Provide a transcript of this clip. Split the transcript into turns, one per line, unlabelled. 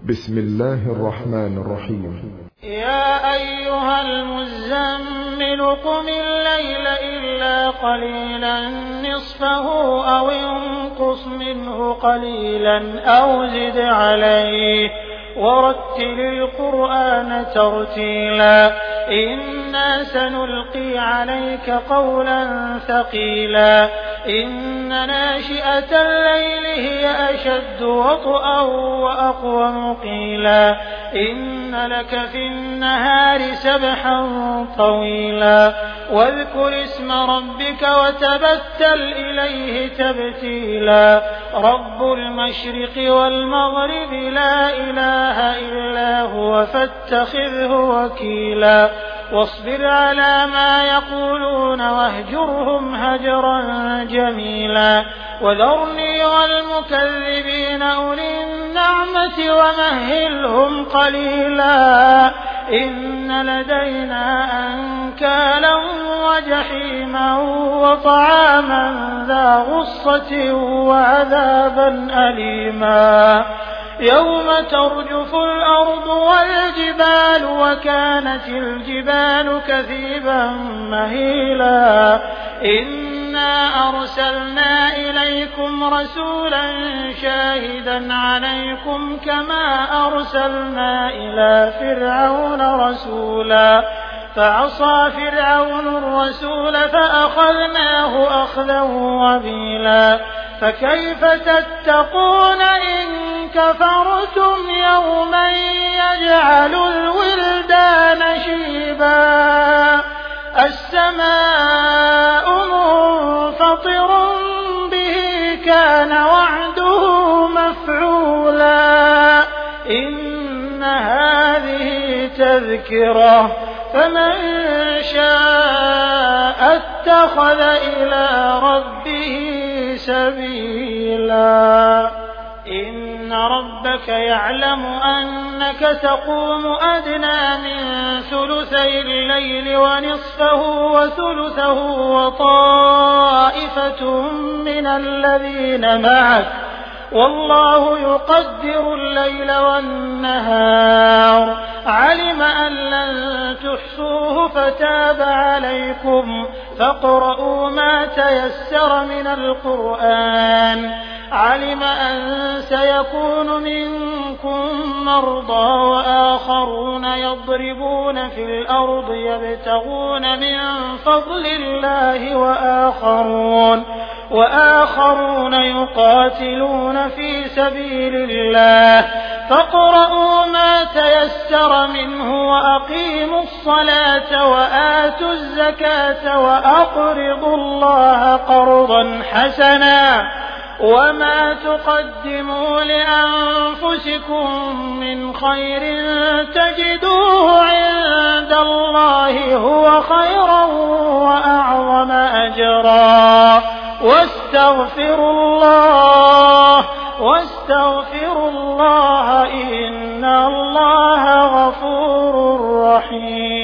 بسم الله الرحمن الرحيم.
يا أيها المزمل قم الليل إلا قليلا نصفه أو انقص منه قليلا أو زد عليه ورتل القرآن ترتيلا إنا سنلقي عليك قولا ثقيلا إن ناشئة الليل هي أشد وطئا وأقوم قيلا إن لك في النهار سبحا طويلا واذكر اسم ربك وتبتل إليه تبتيلا رب المشرق والمغرب لا إله إلا هو فاتخذه وكيلا واصبر على ما يقولون واهجرهم هجرا جميلا وذرني والمكذبين أولي النعمة ومهلهم قليلا إن لدينا أنكالا وجحيما وطعاما ذا غصة وعذابا أليما يوم ترجف الأرض والجبال وكانت الجبال كثيبا مهيلا إنا أرسلنا إليكم رسولا شاهدا عليكم كما أرسلنا إلى فرعون رسولا فعصى فرعون الرسول فأخذناه أخذا وبيلا فكيف تتقون إن كفرتم يوما يجعل الولدان شيبا السماء منفطر به كان وعده مفعولا إن هذه تذكرة فمن شاء اتخذ إلى ربه سبيلا إن ربك يعلم أنك تقوم أدنى من ثلثي الليل ونصفه وثلثه وطائفة من الذين معك والله يقدر الليل والنهار علم أن لن تحصوه فتاب عليكم فاقرؤوا ما تيسر من القرآن علم أن سيكون منكم مرضى وآخرون يضربون في الأرض يبتغون من فضل الله وآخرون يقاتلون في سبيل الله فاقرؤوا ما تيسر منه وأقيموا الصلاة وآتوا الزكاة وأقرضوا الله قرضا حسنا وما تقدموا لأنفسكم من خير تجدوه عند الله هو خيرا وأعظم أجرا واستغفروا الله إن الله غفور رحيم.